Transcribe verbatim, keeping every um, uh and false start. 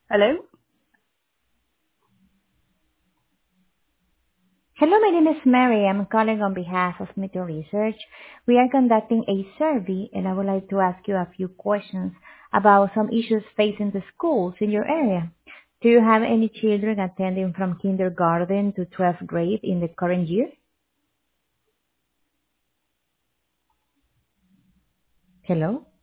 Hello? Hello, my name is Mary. I'm calling on behalf of Meter Research. We are conducting a survey, and I would like to ask you a few questions about some issues facing the schools in your area. Do you have any children attending from kindergarten to twelfth grade in the current year? Hello?